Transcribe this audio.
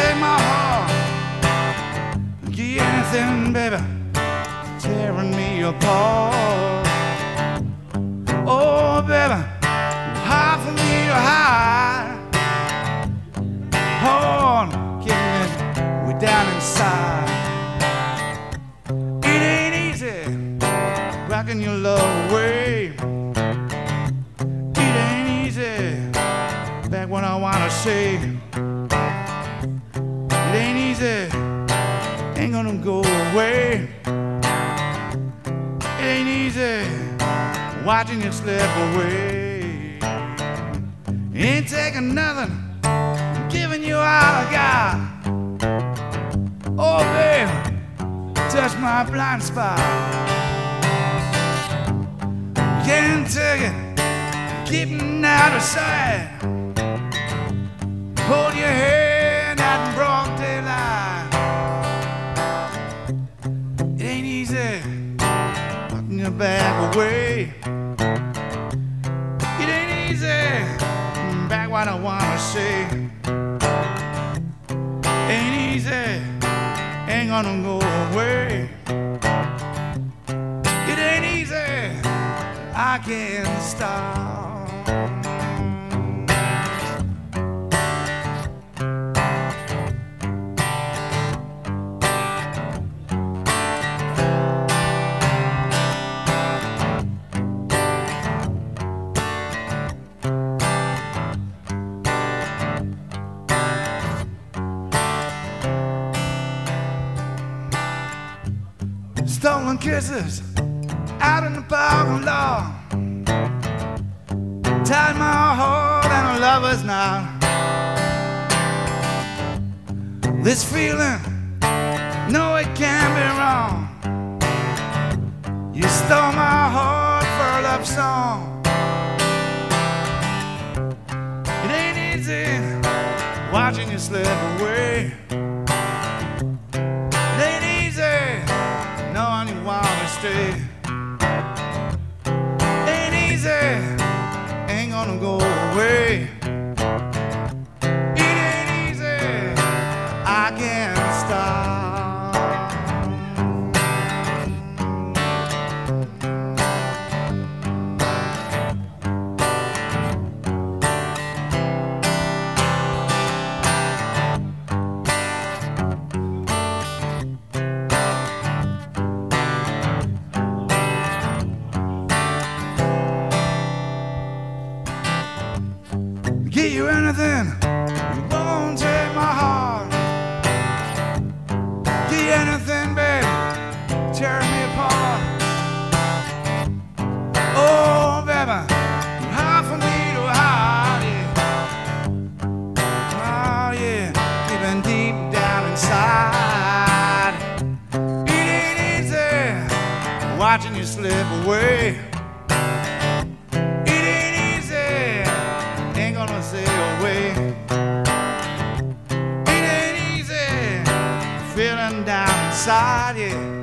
take my heart, give you anything, baby, tearing me apart. Oh, baby, hard for me to hide. Oh, getting it way down inside. It ain't easy rocking your love away. It ain't easy back when I wanna say. It ain't easy, ain't gonna go away. It ain't easy watching you slip away. Ain't taking nothing, giving you all I got. Oh, baby, touch my blind spot. Can't take it, getting out of sight. Hold your head out in broad daylight. It ain't easy walking your back away. It ain't easy back what I wanna say. Ain't easy, ain't gonna go away. It ain't easy, I can't stop. Stolen kisses out in the parking lot. Tied my heart and a lover's knot. This feeling, no, it can't be wrong. You stole my heart for a love song. It ain't easy watching you slip away. It ain't easy knowing you wanna stay. Ain't easy, ain't gonna go away. It ain't easy, I can't stop. Give you anything, you won't take my heart. Give you anything, baby, tear me apart. Oh, baby, you're hard for me to hide, yeah. Oh, yeah, even deep down inside. It ain't easy watching you slip away. Sail away. It ain't easy feeling down inside, yeah.